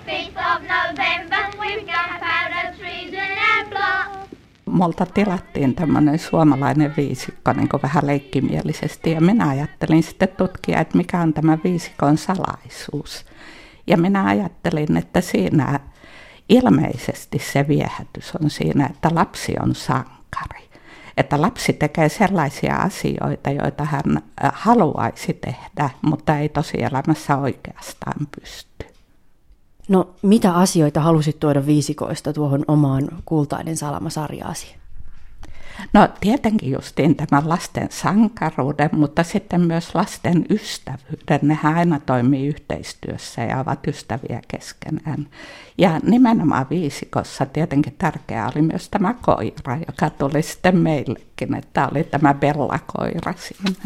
5th of November, we've gunpowder treason and plot. Multa tilattiin tämmöinen suomalainen viisikko niin kuin vähän leikkimielisesti ja minä ajattelin sitten tutkia, että mikä on tämä viisikon salaisuus. Ja minä ajattelin, että siinä ilmeisesti se viehätys on siinä, että lapsi on sankari. Että lapsi tekee sellaisia asioita, joita hän haluaisi tehdä, mutta ei tosielämässä oikeastaan pysty. No, mitä asioita halusit tuoda viisikoista tuohon omaan Kultainen salama-sarjaasi? No tietenkin justiin tämän lasten sankaruuden, mutta sitten myös lasten ystävyyden. Nehän aina toimii yhteistyössä ja ovat ystäviä keskenään. Ja nimenomaan viisikossa tietenkin tärkeää oli myös tämä koira, joka tuli sitten meillekin, että oli tämä Bella-koira siinä.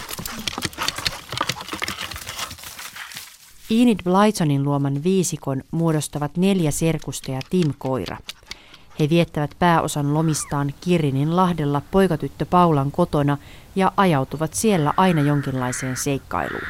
Enid Blytonin luoman viisikon muodostavat 4 serkusta ja Tim koira. He viettävät pääosan lomistaan Kirrininlahdella poikatyttö Paulan kotona ja ajautuvat siellä aina jonkinlaiseen seikkailuun.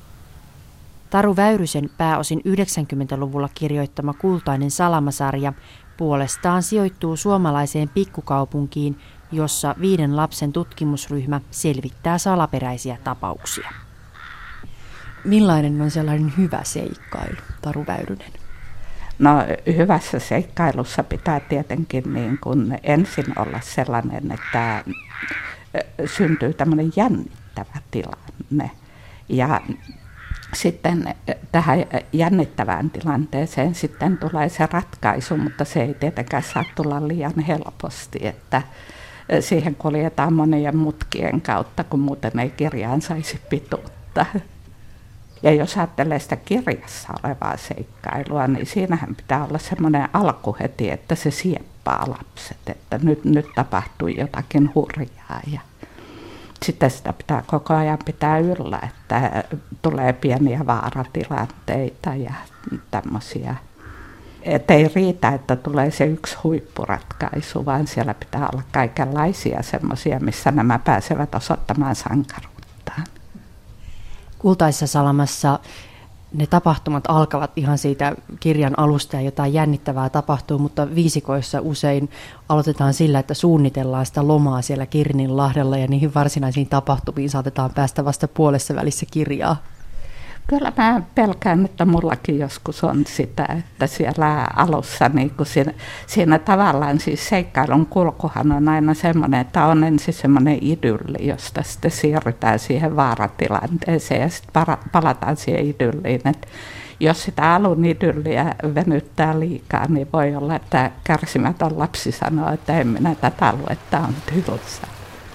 Taru Väyrysen pääosin 90-luvulla kirjoittama Kultainen salamasarja puolestaan sijoittuu suomalaiseen pikkukaupunkiin, jossa 5 lapsen tutkimusryhmä selvittää salaperäisiä tapauksia. Millainen on sellainen hyvä seikkailu, Taru Väyrynen? No hyvässä seikkailussa pitää tietenkin niin kuin ensin olla sellainen, että syntyy tämmöinen jännittävä tilanne. Ja sitten tähän jännittävään tilanteeseen sitten tulee se ratkaisu, mutta se ei tietenkään saa tulla liian helposti, että siihen kuljetaan monien mutkien kautta, kun muuten ei kirjaan saisi pituutta. Ja jos ajattelee sitä kirjassa olevaa seikkailua, niin siinähän pitää olla semmoinen alku heti, että se sieppaa lapset, että nyt tapahtuu jotakin hurjaa. Ja sitten sitä pitää koko ajan pitää yllä, että tulee pieniä vaaratilanteita ja tämmöisiä. Että ei riitä, että tulee se yksi huippuratkaisu, vaan siellä pitää olla kaikenlaisia semmoisia, missä nämä pääsevät osoittamaan sankaruuttaan. Kultaisessa salamassa ne tapahtumat alkavat ihan siitä kirjan alusta ja jotain jännittävää tapahtuu, mutta viisikoissa usein aloitetaan sillä, että suunnitellaan sitä lomaa siellä Kirrininlahdella ja niihin varsinaisiin tapahtumiin saatetaan päästä vasta puolessa välissä kirjaa. Kyllä mä pelkään, että mullakin joskus on sitä, että siellä alussa niin siinä tavallaan siis seikkailun kulkuhan on aina semmoinen, että on ensin semmoinen idylli, josta sitten siirrytään siihen vaaratilanteeseen ja sitten palataan siihen idylliin. Että jos sitä alun idylliä venyttää liikaa, niin voi olla, että kärsimätön lapsi sanoo, että en minä tätä lue, että on tylsä.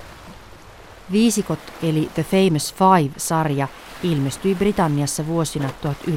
Viisikot eli The Famous Five-sarja ilmestyi Britanniassa vuosina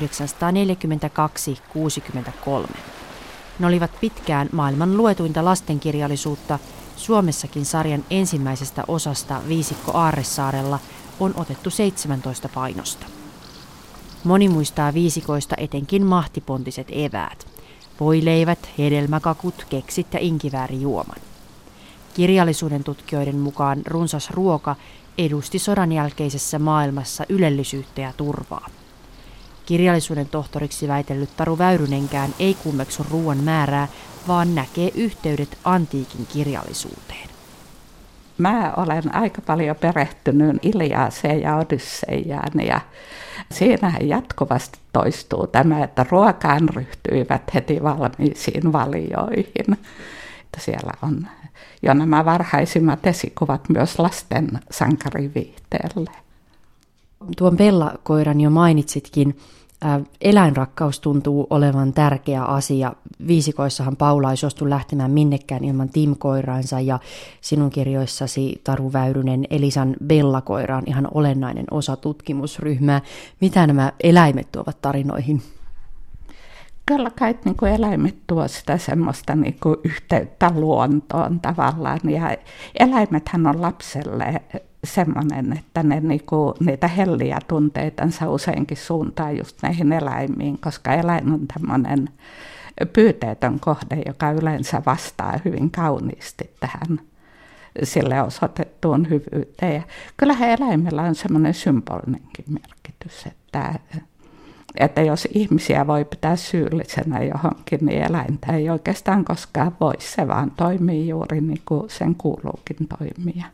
1942-1963. Ne olivat pitkään maailman luetuinta lastenkirjallisuutta. Suomessakin sarjan ensimmäisestä osasta Viisikko Aarresaarella on otettu 17 painosta. Moni muistaa viisikoista etenkin mahtipontiset eväät. Voileivät, hedelmäkakut, keksit ja inkiväärijuoman. Kirjallisuuden tutkijoiden mukaan runsas ruoka edusti sodan jälkeisessä maailmassa ylellisyyttä ja turvaa. Kirjallisuuden tohtoriksi väitellyt Taru Väyrynenkään ei kummeksu ruoan määrää, vaan näkee yhteydet antiikin kirjallisuuteen. Mä olen aika paljon perehtynyt Iliaseen ja Odysseiaan ja siinähän jatkuvasti toistuu tämä, että ruokaan ryhtyivät heti valmiisiin valioihin. Siellä on jo nämä varhaisimmat esikuvat myös lasten sankariviihteelle. Tuon Bella-koiran jo mainitsitkin. Eläinrakkaus tuntuu olevan tärkeä asia. Viisikoissahan Paula ei suostu lähtemään minnekään ilman Tim-koiraansa ja sinun kirjoissasi, Taru Väyrynen, Elisan Bella-koira on ihan olennainen osa tutkimusryhmää. Mitä nämä eläimet tuovat tarinoihin? Kyllä kai niin eläimet tuo sitä semmoista niin yhteyttä luontoon tavallaan. Ja eläimethän on lapselle semmoinen, että ne niitä helliä tunteitansa useinkin suuntaa just näihin eläimiin, koska eläin on tämmöinen pyyteetön kohde, joka yleensä vastaa hyvin kauniisti tähän sille osoitettuun hyvyyteen. Ja kyllähän eläimellä on semmoinen symbolinenkin merkitys, että että jos ihmisiä voi pitää syyllisenä johonkin, niin eläintä ei oikeastaan koskaan voi. Se vaan toimii juuri niin kuin sen kuuluukin toimia.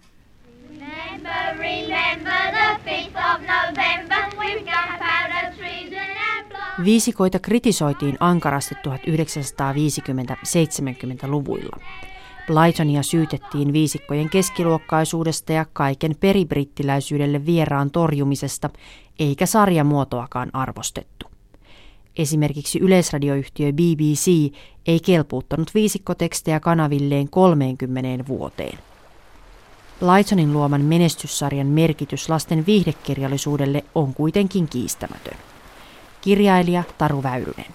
Remember the 5th of November with gunpowder treason and blood. Viisikoita kritisoitiin ankarasti 1950-70-luvuilla. Blytonia syytettiin viisikkojen keskiluokkaisuudesta ja kaiken peribrittiläisyydelle vieraan torjumisesta, eikä sarjamuotoakaan arvostettu. Esimerkiksi yleisradioyhtiö BBC ei kelpuuttanut viisikkotekstejä kanavilleen 30 vuoteen. Blytonin luoman menestyssarjan merkitys lasten viihdekirjallisuudelle on kuitenkin kiistämätön. Kirjailija Taru Väyrynen.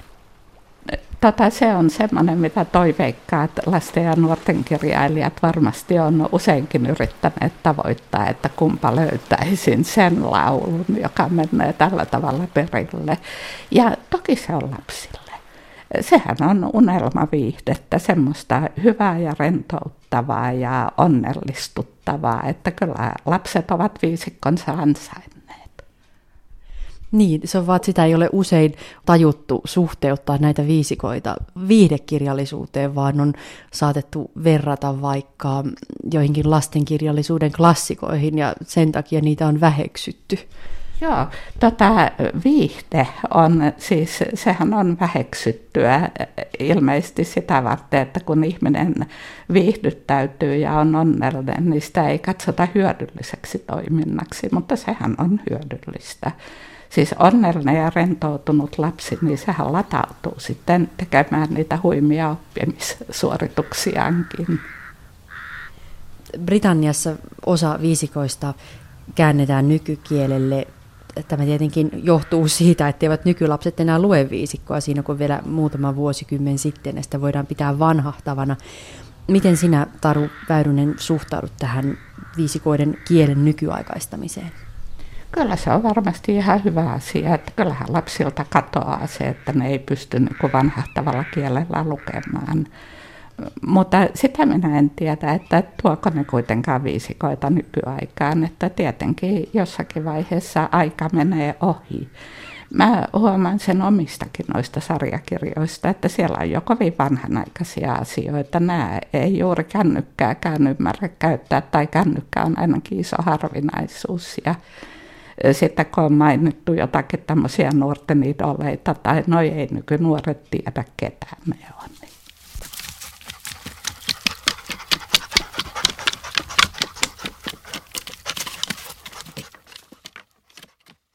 Se on semmoinen, mitä toiveikkaat lasten ja nuorten kirjailijat varmasti on useinkin yrittäneet tavoittaa, että kumpa löytäisin sen laulun, joka menee tällä tavalla perille. Ja toki se on lapsille. Sehän on unelmaviihdettä, semmoista hyvää ja rentouttavaa ja onnellistuttavaa, että kyllä lapset ovat viisikkonsa ansainneet. Niin, se on vaan, että sitä ei ole usein tajuttu suhteuttaa näitä viisikoita viihdekirjallisuuteen, vaan on saatettu verrata vaikka joihinkin lastenkirjallisuuden klassikoihin ja sen takia niitä on väheksytty. Joo, viihde on, siis sehän on väheksyttyä ilmeisesti sitä varten, että kun ihminen viihdyttäytyy ja on onnellinen, niin sitä ei katsota hyödylliseksi toiminnaksi, mutta sehän on hyödyllistä. Siis onnellinen ja rentoutunut lapsi, niin sehän latautuu sitten tekemään niitä huimia oppimissuorituksiaankin. Britanniassa osa viisikoista käännetään nykykielelle. Tämä tietenkin johtuu siitä, etteivät nykylapset enää lue viisikkoa siinä, kun vielä muutama vuosikymmen sitten, ja sitä voidaan pitää vanhahtavana. Miten sinä, Taru Väyrynen, suhtaudut tähän viisikoiden kielen nykyaikaistamiseen? Kyllä se on varmasti ihan hyvä asia, että kyllähän lapsilta katoaa se, että ne ei pysty niin vanhahtavalla kielellä lukemaan. Mutta sitä minä en tiedä, että tuoko ne kuitenkaan viisikoita nykyaikaan, että tietenkin jossakin vaiheessa aika menee ohi. Mä huomaan sen omistakin noista sarjakirjoista, että siellä on jo kovin vanhanaikaisia asioita. Nämä ei juuri kännykkääkään ymmärrä käyttää, tai kännykkä on ainakin iso harvinaisuus. Ja sitten kun on mainittu jotakin tämmöisiä nuorten idoleita, tai ei nykynuoret tiedä ketään ne on.